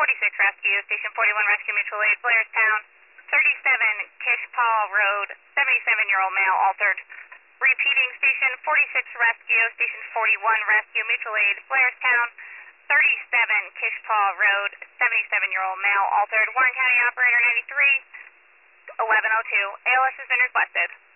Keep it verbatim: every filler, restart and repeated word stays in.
forty-six Rescue, Station forty-one Rescue, Mutual Aid, Blairstown. thirty-seven Kishpaw Road, seventy-seven-year-old male altered. Repeating, Station forty-six Rescue, Station forty-one Rescue, Mutual Aid, Blairstown. thirty-seven Kishpaw Road, seventy-seven-year-old male altered. Warren County Operator ninety-three, eleven oh two. A L S has been requested.